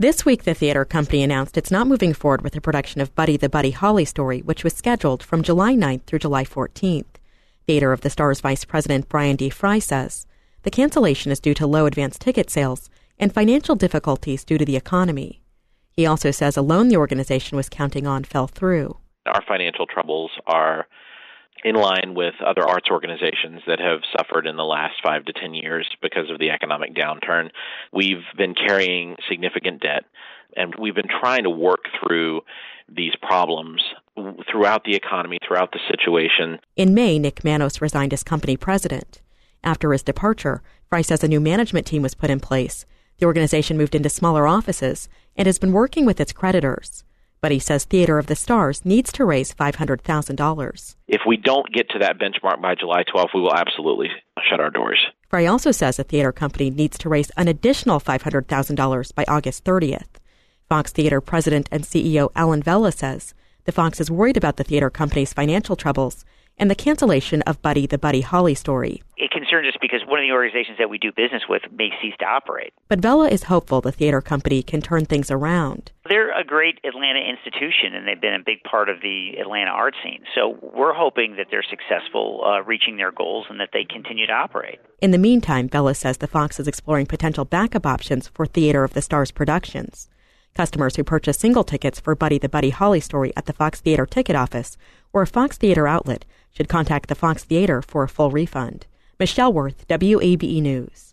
This week, the theater company announced it's not moving forward with the production of Buddy the Buddy Holly Story, which was scheduled from July 9th through July 14th. Theater of the Stars Vice President Brian D. Fry says the cancellation is due to low advance ticket sales and financial difficulties due to the economy. He also says a loan the organization was counting on fell through. Our financial troubles are in line with other arts organizations that have suffered in the last 5 to 10 years because of the economic downturn. We've been carrying significant debt, and we've been trying to work through these problems throughout the economy, throughout the situation. In May, Nick Manos resigned as company president. After his departure, Fry says a new management team was put in place. The organization moved into smaller offices and has been working with its creditors. But he says Theater of the Stars needs to raise $500,000. If we don't get to that benchmark by July 12th, we will absolutely shut our doors. Fry also says the theater company needs to raise an additional $500,000 by August 30th. Fox Theater president and CEO Alan Vella says the Fox is worried about the theater company's financial troubles and the cancellation of Buddy the Buddy Holly Story. It concerns us because one of the organizations that we do business with may cease to operate. But Vella is hopeful the theater company can turn things around. They're a great Atlanta institution, and they've been a big part of the Atlanta art scene. So we're hoping that they're successful reaching their goals and that they continue to operate. In the meantime, Vella says the Fox is exploring potential backup options for Theater of the Stars productions. Customers who purchase single tickets for Buddy the Buddy Holly Story at the Fox Theater ticket office or a Fox Theater outlet should contact the Fox Theater for a full refund. Michelle Worth, WABE News.